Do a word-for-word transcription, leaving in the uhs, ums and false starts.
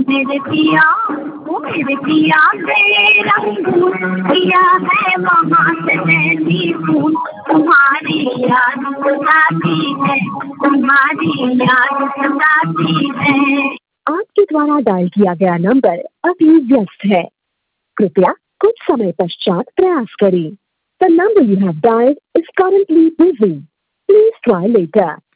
मेरे पिया, वो मेरे पिया गए रंगून, पिया है वहाँ से नैनी खून, तुम्हारी याद सताती है, तुम्हारी याद सताती है। आपके द्वारा डायल किया गया नंबर अभी व्यस्त है, कृपया कुछ समय पश्चात प्रयास करें। The number you have dialed is currently busy. Please try later.